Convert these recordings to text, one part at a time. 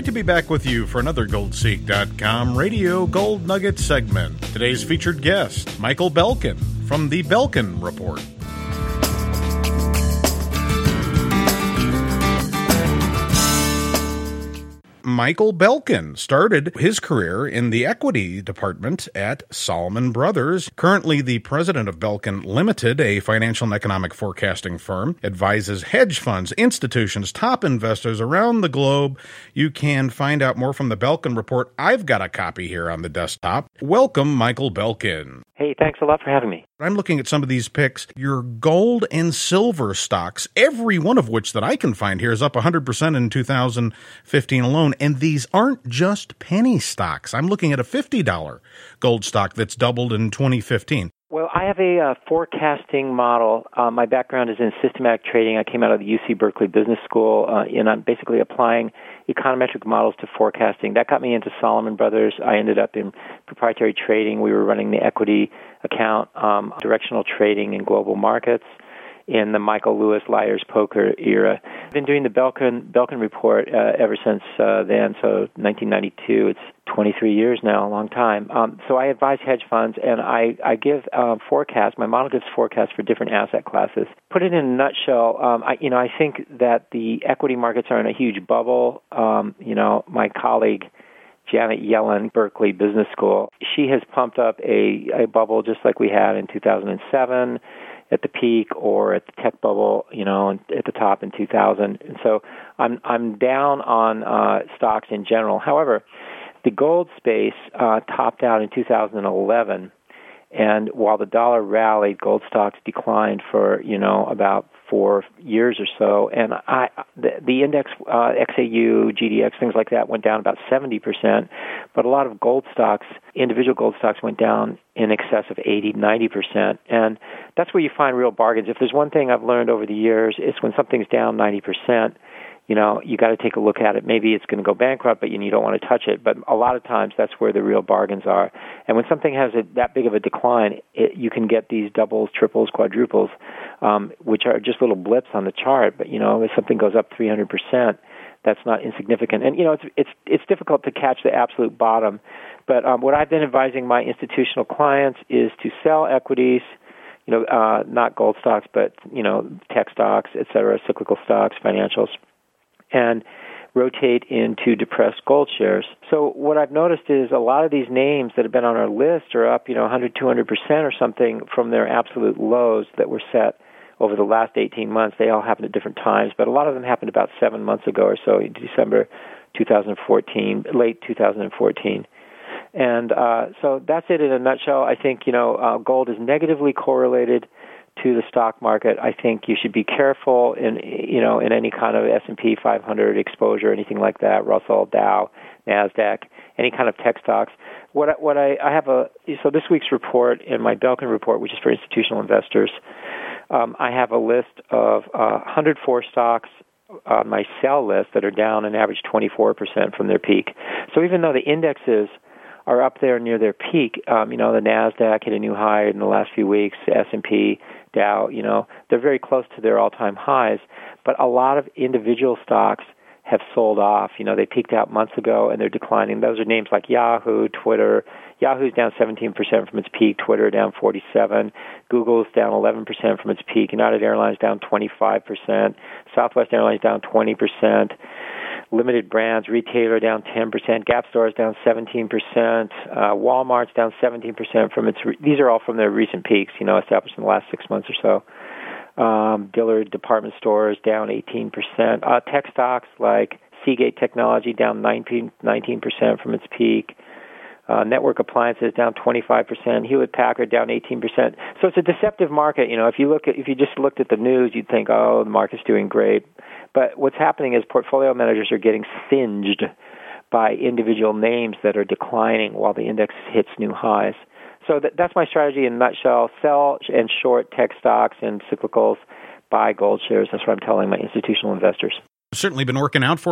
Great to be back with you for another GoldSeek.com Radio Gold Nugget segment. Today's featured guest, Michael Belkin from the Belkin Report. Michael Belkin started his career in the equity department at Salomon Brothers. Currently the president of Belkin Limited, a financial and economic forecasting firm, advises hedge funds, institutions, top investors around the globe. You can find out more from the Belkin Report. I've got a copy here on the desktop. Welcome, Michael Belkin. Hey, thanks a lot for having me. I'm looking at some of these picks. Your gold and silver stocks, every one of which that I can find here is up 100% in 2015 alone. And these aren't just penny stocks. I'm looking at a $50 gold stock that's doubled in 2015. Well, I have a forecasting model. My background is in systematic trading. I came out of the UC Berkeley Business School, and I'm basically applying econometric models to forecasting. That got me into Salomon Brothers. I ended up in proprietary trading. We were running the equity account, directional trading in global markets in the Michael Lewis Liar's Poker era. I've been doing the Belkin Report ever since then, so 1992. It's 23 years now, a long time. So I advise hedge funds, and I give forecasts. My model gives forecasts for different asset classes. Put it in a nutshell, I think that the equity markets are in a huge bubble. My colleague, Janet Yellen, Berkeley Business School, she has pumped up a bubble just like we had in 2007 at the peak, or at the tech bubble, at the top in 2000. And so I'm down on stocks in general. However, the gold space topped out in 2011, and while the dollar rallied, gold stocks declined for about 4 years or so, and the index, XAU, GDX, things like that went down about 70%, but a lot of gold stocks, individual gold stocks, went down in excess of 80, 90%, and that's where you find real bargains. If there's one thing I've learned over the years, it's when something's down 90%, you got to take a look at it. Maybe it's going to go bankrupt, but you don't want to touch it. But a lot of times, that's where the real bargains are. And when something has that big of a decline, you can get these doubles, triples, quadruples, which are just little blips on the chart. But if something goes up 300%, that's not insignificant. And it's difficult to catch the absolute bottom. But what I've been advising my institutional clients is to sell equities. Not gold stocks, but tech stocks, et cetera, cyclical stocks, financials, and rotate into depressed gold shares. So what I've noticed is a lot of these names that have been on our list are up, 100, 200% or something from their absolute lows that were set over the last 18 months. They all happened at different times, but a lot of them happened about 7 months ago or so, in December 2014, late 2014. And so that's it in a nutshell. I think, gold is negatively correlated to the stock market. I think you should be careful in any kind of S&P 500 exposure, anything like that, Russell, Dow, NASDAQ, any kind of tech stocks. So this week's report in my Belkin Report, which is for institutional investors, I have a list of 104 stocks on my sell list that are down an average 24% from their peak. So even though the indexes are up there near their peak, the NASDAQ hit a new high in the last few weeks, S&P, Dow, they're very close to their all-time highs, but a lot of individual stocks have sold off. They peaked out months ago, and they're declining. Those are names like Yahoo, Twitter. Yahoo's down 17% from its peak, Twitter down 47%, Google's down 11% from its peak, United Airlines down 25%, Southwest Airlines down 20%, Limited Brands, retailer down 10%, Gap Stores down 17%, Walmart's down 17% from its. These are all from their recent peaks, established in the last 6 months or so. Dillard Department Stores down 18%. Tech stocks like Seagate Technology down 19% from its peak. Network Appliances down 25%. Hewlett Packard down 18%. So it's a deceptive market. If you just looked at the news, you'd think, the market's doing great. But what's happening is portfolio managers are getting singed by individual names that are declining while the index hits new highs. So that's my strategy in a nutshell. Sell and short tech stocks and cyclicals, buy gold shares. That's what I'm telling my institutional investors. Certainly been working out for you.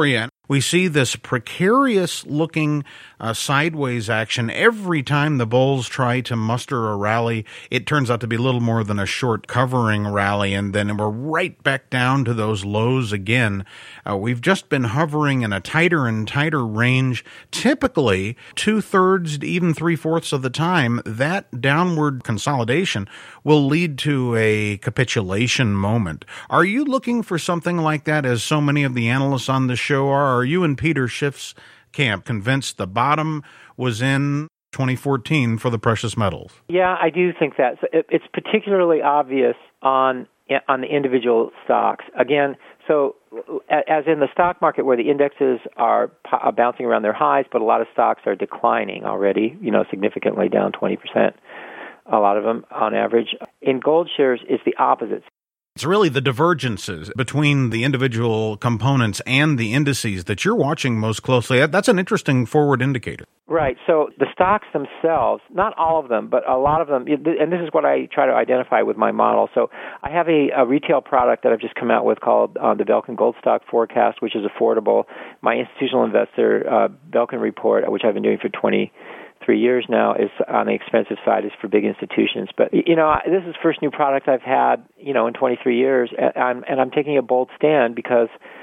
We see this precarious-looking sideways action every time the bulls try to muster a rally. It turns out to be a little more than a short covering rally, and then we're right back down to those lows again. We've just been hovering in a tighter and tighter range. Typically, 2/3 to even 3/4 of the time, that downward consolidation will lead to a capitulation moment. Are you looking for something like that, as so many of the analysts on the show are? Are you in Peter Schiff's camp convinced the bottom was in 2014 for the precious metals? Yeah, I do think that. So it's particularly obvious on the individual stocks. Again, so as in the stock market where the indexes are bouncing around their highs, but a lot of stocks are declining already, significantly down 20%, a lot of them on average. In gold shares, it's the opposite. It's really the divergences between the individual components and the indices that you're watching most closely. That's an interesting forward indicator. Right. So the stocks themselves, not all of them, but a lot of them, and this is what I try to identify with my model. So I have a retail product that I've just come out with called the Belkin Gold Stock Forecast, which is affordable. My institutional investor Belkin Report, which I've been doing for 23 years now, is on the expensive side, is for big institutions. But, this is the first new product I've had, in 23 years, and I'm taking a bold stand because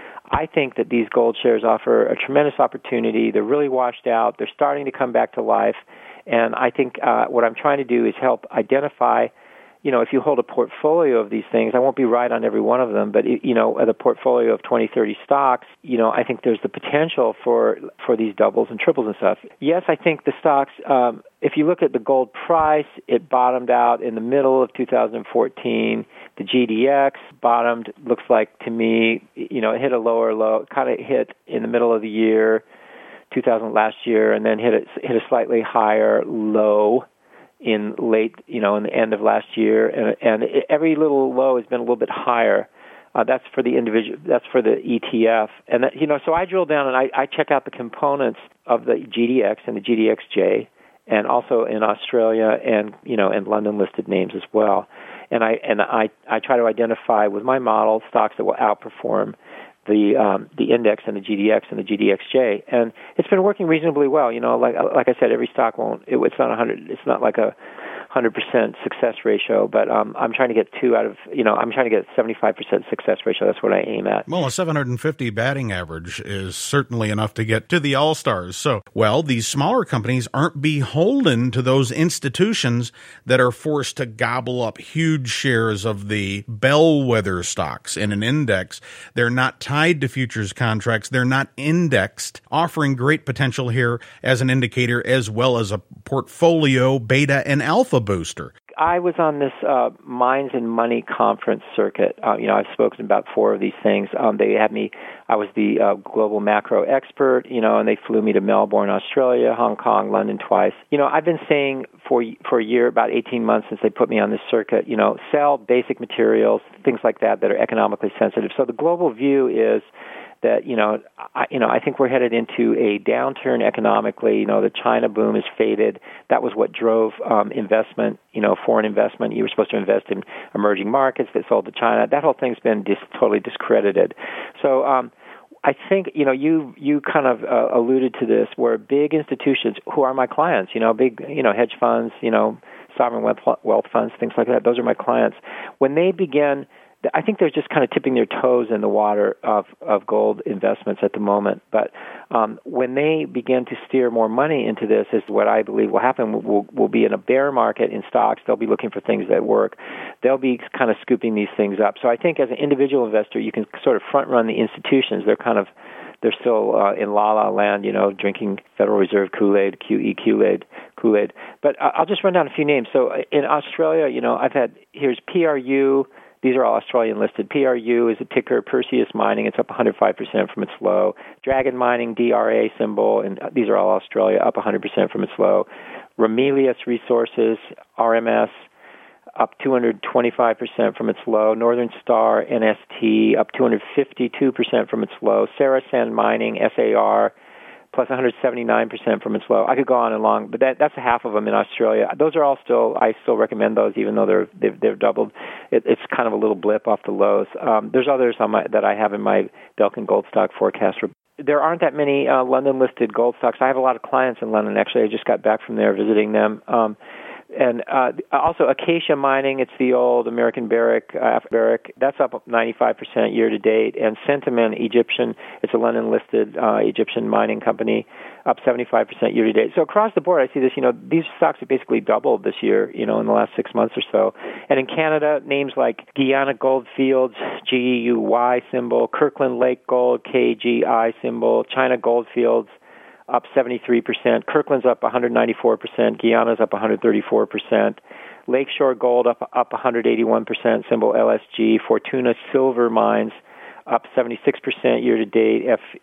I think that these gold shares offer a tremendous opportunity. They're really washed out. They're starting to come back to life. And I think what I'm trying to do is help identify, if you hold a portfolio of these things, I won't be right on every one of them, but, the portfolio of 20, 30 stocks, I think there's the potential for these doubles and triples and stuff. Yes, I think the stocks, if you look at the gold price, it bottomed out in the middle of 2014. The GDX bottomed, looks like to me, it hit a lower low, kind of hit in the middle of the year, 2000 last year, and then hit a slightly higher low in late, in the end of last year, and every little low has been a little bit higher. That's for the individual. That's for the ETF, and that, so I drill down and I check out the components of the GDX and the GDXJ, and also in Australia and and London listed names as well. And I try to identify with my model stocks that will outperform the index and the GDX and the GDXJ, and it's been working reasonably well. Like I said, every stock won't. It's not 100. It's not like a 100% success ratio, but I'm trying to get I'm trying to get 75% success ratio. That's what I aim at. Well, a 750 batting average is certainly enough to get to the All-Stars. So, these smaller companies aren't beholden to those institutions that are forced to gobble up huge shares of the bellwether stocks in an index. They're not tied to futures contracts. They're not indexed, offering great potential here as an indicator as well as a portfolio beta and alpha booster. I was on this Minds and Money conference circuit. I've spoken about 4 of these things. They had me. I was the global macro expert. And they flew me to Melbourne, Australia, Hong Kong, London twice. I've been saying for a year, about 18 months since they put me on this circuit. Sell basic materials, things like that are economically sensitive. So the global view is that I think we're headed into a downturn economically. The China boom has faded. That was what drove investment. Foreign investment. You were supposed to invest in emerging markets that sold to China. That whole thing's been totally discredited. So I think you kind of alluded to this, where big institutions who are my clients, big hedge funds, sovereign wealth funds, things like that. Those are my clients. When they begin, I think they're just kind of tipping their toes in the water of gold investments at the moment. But when they begin to steer more money into this, is what I believe will happen. We'll be in a bear market in stocks. They'll be looking for things that work. They'll be kind of scooping these things up. So I think as an individual investor, you can sort of front run the institutions. They're still in la-la land, drinking Federal Reserve Kool-Aid, QE Kool-Aid. But I'll just run down a few names. So in Australia, here's PRU. These are all Australian listed. PRU is a ticker. Perseus Mining, it's up 105% from its low. Dragon Mining, DRA symbol, and these are all Australia, up 100% from its low. Ramelius Resources, RMS, up 225% from its low. Northern Star, NST, up 252% from its low. Saracen Mining, SAR, plus 179% from its low. I could go on and on, but that's half of them in Australia. Those are all I still recommend those, even though they've doubled. It's kind of a little blip off the lows. There's others that I have in my Belkin Gold Stock Forecast there aren't that many London-listed gold stocks. I have a lot of clients in London. Actually, I just got back from there visiting them. And also Acacia Mining, it's the old American Barrick, that's up 95% year to date. And Centamin Egyptian, it's a London-listed Egyptian mining company, up 75% year to date. So across the board, I see this, these stocks have basically doubled this year, in the last 6 months or so. And in Canada, names like Guyana Goldfields, GUY symbol, Kirkland Lake Gold, KGI symbol, China Goldfields, up 73%. Kirkland's up 194%. Guyana's up 134%. Lakeshore Gold up 181%, symbol LSG. Fortuna Silver Mines up 76% year to date,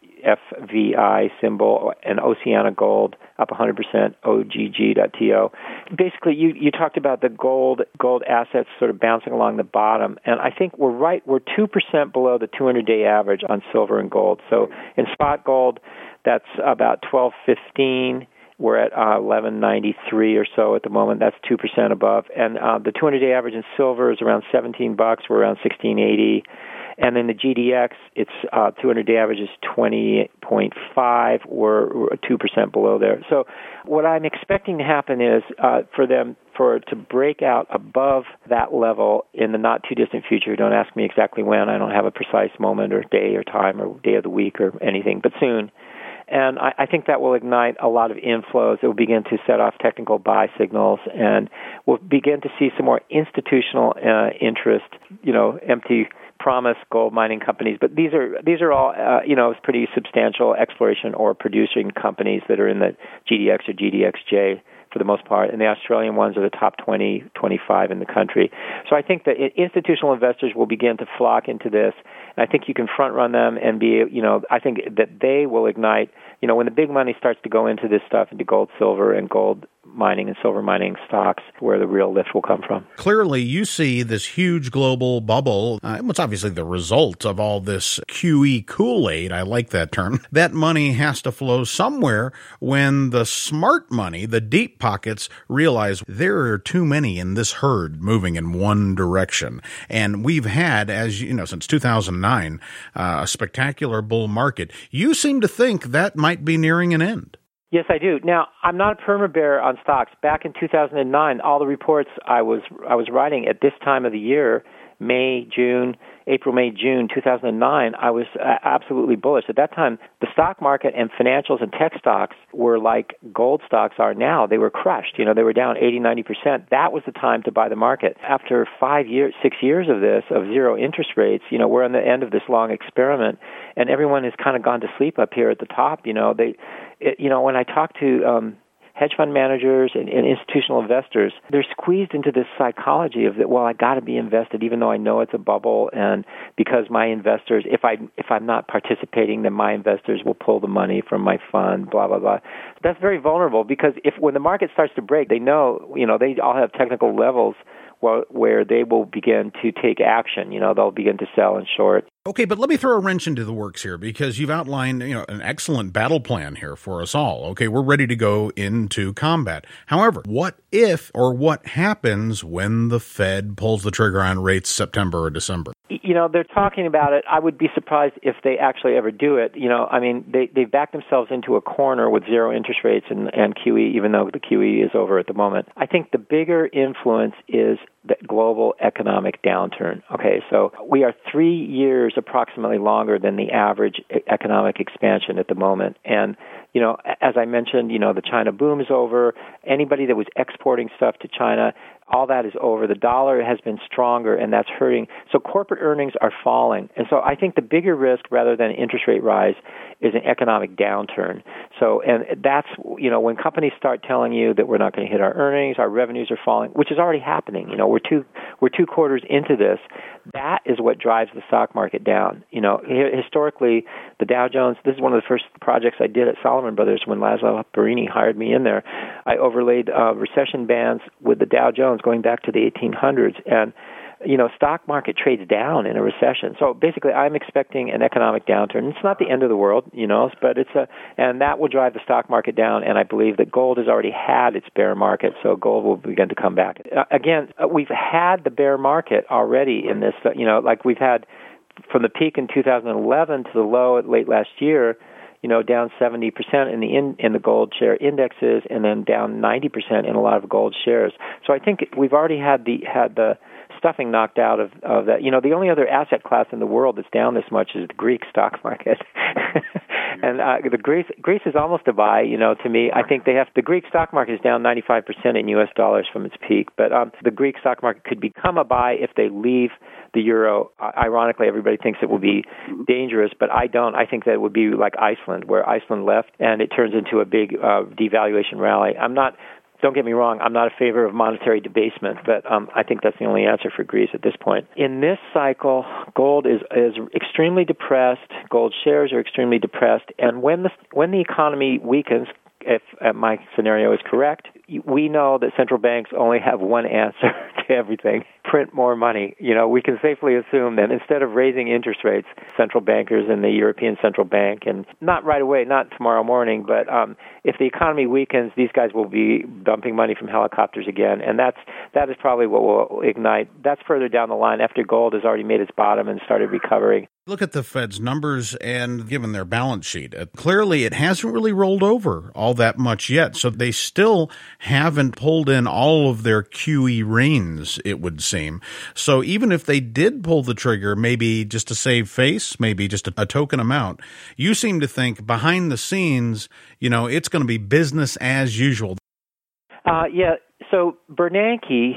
FVI symbol, and Oceana Gold up 100%, OGG.TO. Basically, you talked about the gold assets sort of bouncing along the bottom, and I think we're 2% below the 200-day average on silver and gold. So in spot gold, that's about 12.15. We're at 11.93 or so at the moment. That's 2% above. And the 200-day average in silver is around $17. We're around 16.80. And then the GDX, its 200-day average is 20.5. We're 2% below there. So what I'm expecting to happen is for it to break out above that level in the not-too-distant future. Don't ask me exactly when. I don't have a precise moment or day or time or day of the week or anything, but soon. And I think that will ignite a lot of inflows. It will begin to set off technical buy signals, and we'll begin to see some more institutional interest, empty promise gold mining companies. But these are all, pretty substantial exploration or producing companies that are in the GDX or GDXJ for the most part, and the Australian ones are the top 20, 25 in the country. So I think that institutional investors will begin to flock into this, and I think you can front run them and I think that they will ignite, when the big money starts to go into this stuff, into gold, silver, and gold mining and silver mining stocks, where the real lift will come from. Clearly, you see this huge global bubble. It's obviously the result of all this QE Kool-Aid. I like that term. That money has to flow somewhere when the smart money, the deep pockets, realize there are too many in this herd moving in one direction. And we've had, as you know, since 2009, a spectacular bull market. You seem to think that might be nearing an end. Yes, I do. Now, I'm not a perma-bear on stocks. Back in 2009, all the reports I was writing at this time of the year, April, May, June 2009, I was absolutely bullish. At that time, the stock market and financials and tech stocks were like gold stocks are now. They were crushed. They were down 80, 90%. That was the time to buy the market. After 6 years of this, of zero interest rates, we're on the end of this long experiment, and everyone has kind of gone to sleep up here at the top. When I talk to hedge fund managers and institutional investors, they're squeezed into this psychology of that, well, I got to be invested even though I know it's a bubble, and because my investors, if I'm not participating, then my investors will pull the money from my fund, blah, blah, blah. That's very vulnerable, because when the market starts to break, they know, they all have technical levels where they will begin to take action. They'll begin to sell and short. Okay, but let me throw a wrench into the works here, because you've outlined, an excellent battle plan here for us all. Okay, we're ready to go into combat. However, what if or what happens when the Fed pulls the trigger on rates September or December? They're talking about it. I would be surprised if they actually ever do it. They backed themselves into a corner with zero interest rates and QE, even though the QE is over at the moment. I think the bigger influence is the global economic downturn. Okay, so we are 3 years approximately longer than the average economic expansion at the moment. And, as I mentioned, the China boom is over. Anybody that was exporting stuff to China, all that is over. The dollar has been stronger, and that's hurting. So corporate earnings are falling. And so I think the bigger risk, rather than interest rate rise, is an economic downturn. So, and that's, when companies start telling you that we're not going to hit our earnings, our revenues are falling, which is already happening. We're two quarters into this. That is what drives the stock market down. Historically, the Dow Jones, this is one of the first projects I did at Salomon Brothers when Laszlo Barini hired me in there. I overlaid recession bands with the Dow Jones going back to the 1800s, and stock market trades down in a recession. So basically, I'm expecting an economic downturn. It's not the end of the world, but and that will drive the stock market down. And I believe that gold has already had its bear market, so gold will begin to come back. Again, we've had the bear market already in this. Like we've had from the peak in 2011 to the low late last year. down 70% in the gold share indexes, and then down 90% in a lot of gold shares. So I think we've already had the stuffing knocked out of that. The only other asset class in the world that's down this much is the Greek stock market. And the Greece is almost a buy, to me. I think the Greek stock market is down 95% in U.S. dollars from its peak, but the Greek stock market could become a buy if they leave the euro. Ironically, everybody thinks it will be dangerous, but I don't. I think that it would be like Iceland, where Iceland left, and it turns into a big devaluation rally. Don't get me wrong, I'm not a favor of monetary debasement, but I think that's the only answer for Greece at this point. In this cycle, gold is extremely depressed. Gold shares are extremely depressed, and when the economy weakens, if my scenario is correct, we know that central banks only have one answer to everything: print more money. We can safely assume that instead of raising interest rates, central bankers and the European Central Bank, and not right away, not tomorrow morning, but if the economy weakens, these guys will be dumping money from helicopters again, and that is probably what will ignite. That's further down the line after gold has already made its bottom and started recovering. Look at the Fed's numbers and given their balance sheet. Clearly, it hasn't really rolled over all that much yet. So they still haven't pulled in all of their QE reins, it would seem. So even if they did pull the trigger, maybe just to save face, maybe just a token amount, you seem to think behind the scenes, it's going to be business as usual. Yeah. So Bernanke,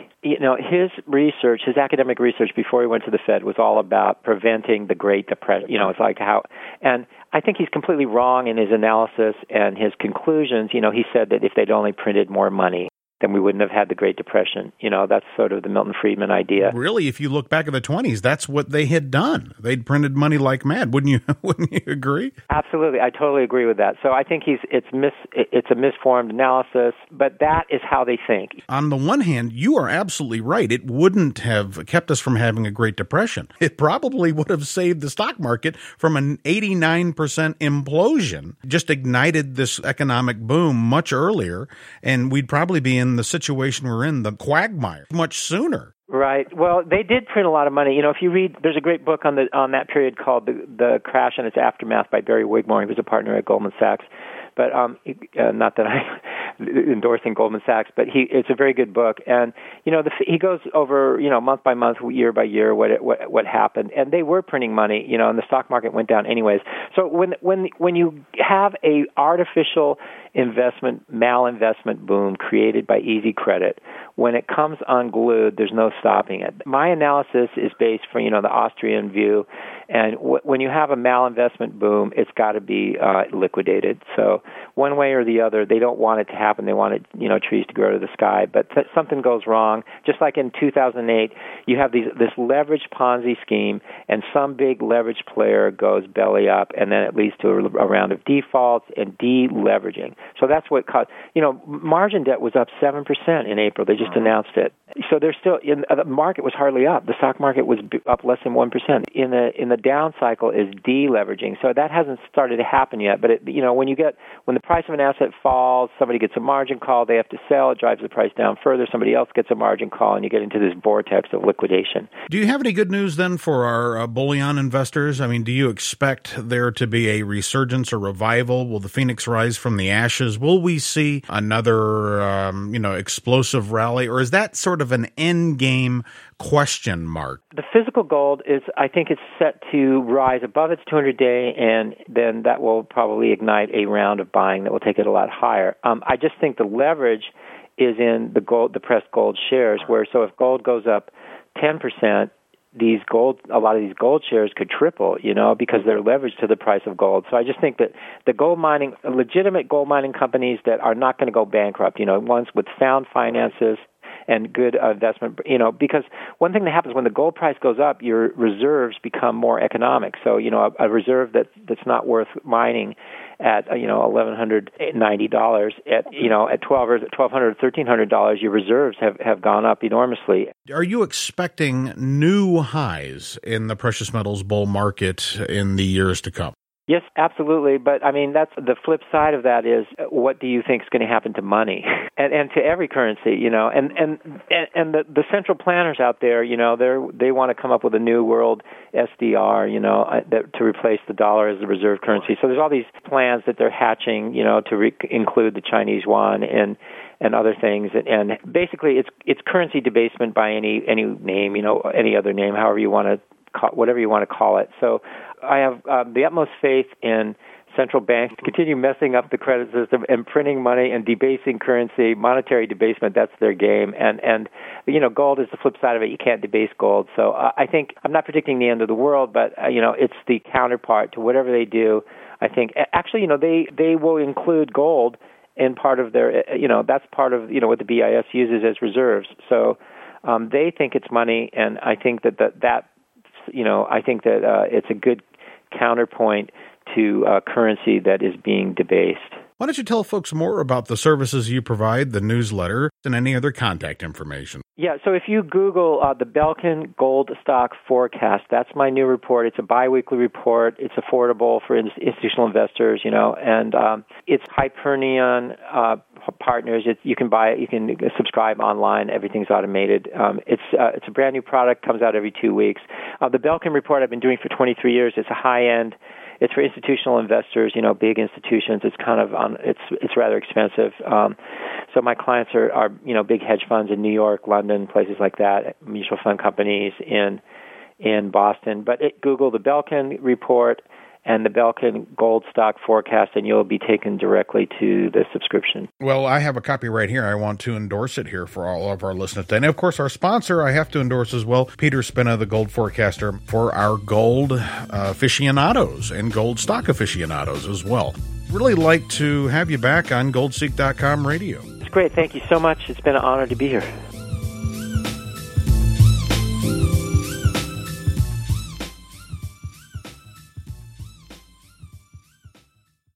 his academic research before he went to the Fed was all about preventing the Great Depression. It's like and I think he's completely wrong in his analysis and his conclusions. He said that if they'd only printed more money, then we wouldn't have had the Great Depression. That's sort of the Milton Friedman idea. Really, if you look back at the 20s, that's what they had done. They'd printed money like mad. Wouldn't you agree? Absolutely. I totally agree with that. So I think it's a misformed analysis, but that is how they think. On the one hand, you are absolutely right. It wouldn't have kept us from having a Great Depression. It probably would have saved the stock market from an 89% implosion, just ignited this economic boom much earlier, and we'd probably be in the situation we're in, the quagmire, much sooner. Right. Well, they did print a lot of money. If you read, there's a great book on that period called The Crash and Its Aftermath by Barry Wigmore. He was a partner at Goldman Sachs. But not that I'm endorsing Goldman Sachs, but it's a very good book. And he goes over month by month, year by year, what happened. And they were printing money, and the stock market went down anyways. So when you have a artificial malinvestment boom created by easy credit, when it comes unglued, there's no stopping it. My analysis is based from the Austrian view, and when you have a malinvestment boom, it's got to be liquidated. So one way or the other, they don't want it to happen. They want trees to grow to the sky. But something goes wrong. Just like in 2008, you have this leveraged Ponzi scheme, and some big leverage player goes belly up, and then it leads to a round of defaults and deleveraging. So that's what caused. Margin debt was up 7% in April. They just announced it. So they're still the market was hardly up. The stock market was up less than 1%. In the down cycle is deleveraging. So that hasn't started to happen yet. But when the price of an asset falls, somebody gets a margin call, they have to sell, it drives the price down further, somebody else gets a margin call, and you get into this vortex of liquidation. Do you have any good news then for our bullion investors? I mean, do you expect there to be a resurgence or revival? Will the phoenix rise from the ashes? Will we see another, explosive rally, or is that sort of an end game question mark? The physical gold I think it's set to rise above its 200-day, and then that will probably ignite a round of buying that will take it a lot higher. I just think the leverage is in the pressed gold shares, so if gold goes up 10%, a lot of these gold shares could triple, because they're leveraged to the price of gold. So I just think that the legitimate gold mining companies that are not going to go bankrupt, ones with sound finances and good investment, because one thing that happens when the gold price goes up, your reserves become more economic. So, a reserve that's not worth mining at $1,190 at $1,200 or $1,300, your reserves have gone up enormously. Are you expecting new highs in the precious metals bull market in the years to come? Yes, absolutely. But I mean, that's the flip side of that is what do you think is going to happen to money and to every currency, and the central planners out there, they want to come up with a new world SDR, to replace the dollar as the reserve currency. So there's all these plans that they're hatching, to include the Chinese yuan and other things, and basically it's currency debasement by any name, any other name, however you want to call, whatever you want to call it. So I have the utmost faith in central banks to continue messing up the credit system and printing money and debasing currency, monetary debasement. That's their game. And gold is the flip side of it. You can't debase gold. So I think I'm not predicting the end of the world, but it's the counterpart to whatever they do. I think actually, they will include gold in part of their, that's part of, what the BIS uses as reserves. So they think it's money, and I think that it's a good counterpoint to currency that is being debased. Why don't you tell folks more about the services you provide, the newsletter, and any other contact information? Yeah, so if you Google the Belkin Gold Stock Forecast, that's my new report. It's a biweekly report. It's affordable for institutional investors, and it's Hyperion partners. You can buy it. You can subscribe online. Everything's automated. It's a brand new product. Comes out every 2 weeks. The Belkin report I've been doing for 23 years. It's a high-end. It's for institutional investors, big institutions. It's kind of it's rather expensive. So my clients are big hedge funds in New York, London, places like that, mutual fund companies in Boston. But Google the Belkin report and the Belkin Gold Stock Forecast, and you'll be taken directly to the subscription. Well, I have a copy right here. I want to endorse it here for all of our listeners. And, of course, our sponsor I have to endorse as well, Peter Spina, the Gold Forecaster, for our gold aficionados and gold stock aficionados as well. Really like to have you back on GoldSeek.com radio. It's great. Thank you so much. It's been an honor to be here.